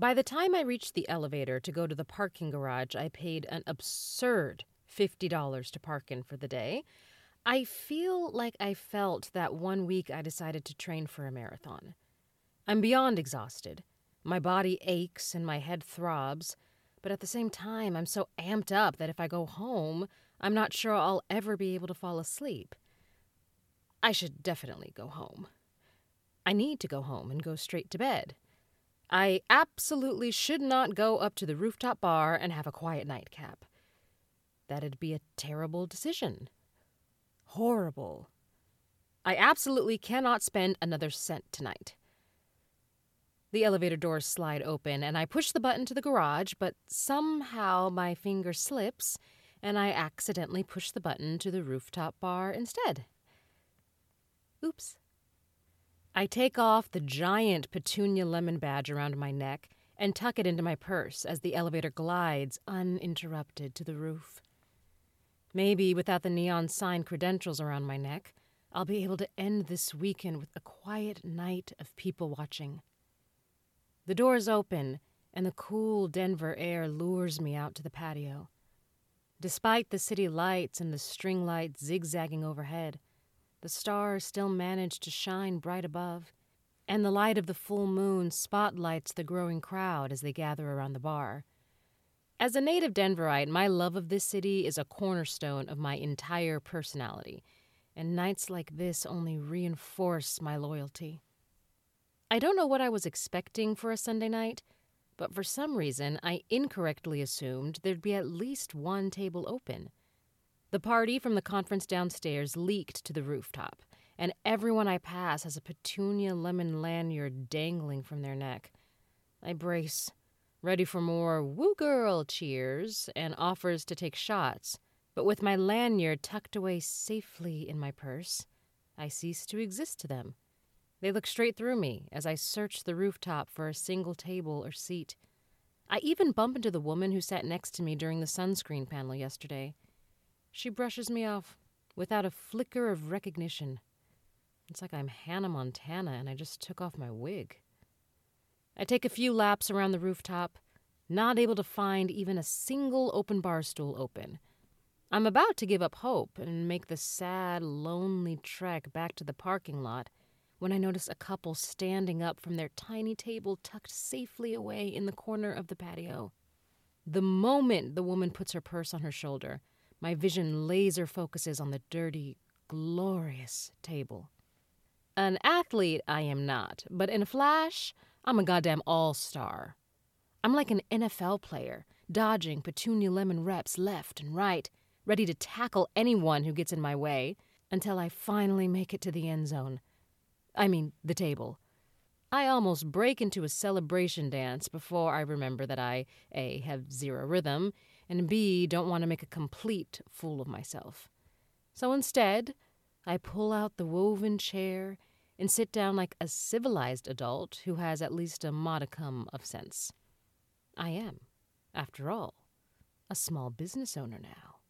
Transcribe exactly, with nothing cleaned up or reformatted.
By the time I reached the elevator to go to the parking garage I paid an absurd fifty dollars to park in for the day, I feel like I felt that one week I decided to train for a marathon. I'm beyond exhausted. My body aches and my head throbs, but at the same time I'm so amped up that if I go home, I'm not sure I'll ever be able to fall asleep. I should definitely go home. I need to go home and go straight to bed. I absolutely should not go up to the rooftop bar and have a quiet nightcap. That'd be a terrible decision. Horrible. I absolutely cannot spend another cent tonight. The elevator doors slide open, and I push the button to the garage, but somehow my finger slips, and I accidentally push the button to the rooftop bar instead. Oops. I take off the giant petunia lemon badge around my neck and tuck it into my purse as the elevator glides uninterrupted to the roof. Maybe without the neon sign credentials around my neck, I'll be able to end this weekend with a quiet night of people watching. The doors open, and the cool Denver air lures me out to the patio. Despite the city lights and the string lights zigzagging overhead, the stars still manage to shine bright above, and the light of the full moon spotlights the growing crowd as they gather around the bar. As a native Denverite, my love of this city is a cornerstone of my entire personality, and nights like this only reinforce my loyalty. I don't know what I was expecting for a Sunday night, but for some reason I incorrectly assumed there'd be at least one table open. The party from the conference downstairs leaked to the rooftop, and everyone I pass has a petunia lemon lanyard dangling from their neck. I brace, ready for more woo girl cheers and offers to take shots, but with my lanyard tucked away safely in my purse, I cease to exist to them. They look straight through me as I search the rooftop for a single table or seat. I even bump into the woman who sat next to me during the sunscreen panel yesterday. She brushes me off without a flicker of recognition. It's like I'm Hannah Montana and I just took off my wig. I take a few laps around the rooftop, not able to find even a single open bar stool open. I'm about to give up hope and make the sad, lonely trek back to the parking lot when I notice a couple standing up from their tiny table tucked safely away in the corner of the patio. The moment the woman puts her purse on her shoulder, my vision laser focuses on the dirty, glorious table. An athlete I am not, but in a flash, I'm a goddamn all-star. I'm like an N F L player, dodging petunia lemon reps left and right, ready to tackle anyone who gets in my way, until I finally make it to the end zone. I mean, the table. I almost break into a celebration dance before I remember that I, A, have zero rhythm, and B, don't want to make a complete fool of myself. So instead, I pull out the woven chair and sit down like a civilized adult who has at least a modicum of sense. I am, after all, a small business owner now.